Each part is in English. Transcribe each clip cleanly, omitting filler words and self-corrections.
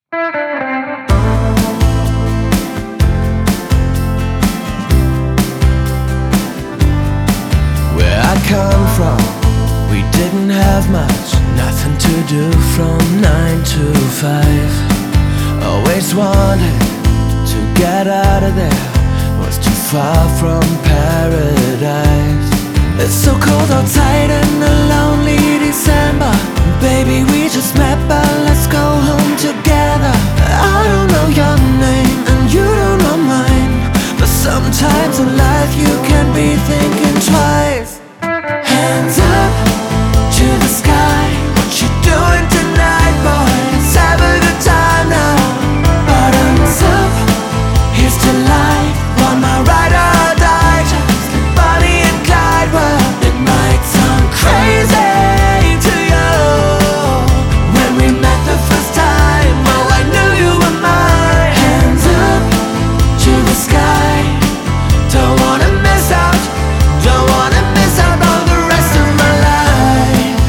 Where I come from, we didn't have much, nothing to do from 9 to 5. Always wanted to get out of there, was too far from paradise. It's so cold outside in a lonely December. Baby, we just met, but let's go home together. I don't know your name and you don't know mine, but sometimes in life you can be thinking twice. Hands up to the sky, what you doing tonight, boy? Let's have a good time now. Bottoms up, here's to life. Want my ride or die, just like Bonnie and Clyde. Well, it might sound crazy to you when we met the first time. Oh, I knew you were mine. Hands up to the sky, don't wanna miss out, don't wanna miss out on the rest of my life.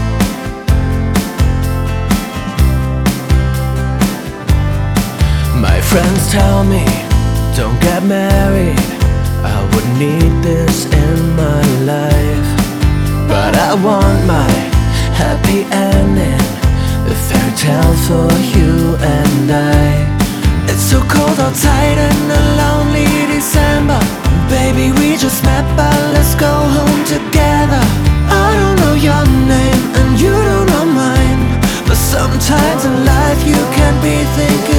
My friends tell me, don't get married, I wouldn't need this in my life. But I want my happy ending, a fairy tale for you and I. It's so cold outside in a lonely December. Baby, we just met, but let's go home together. I don't know your name and you don't know mine, but sometimes in life you can be thinking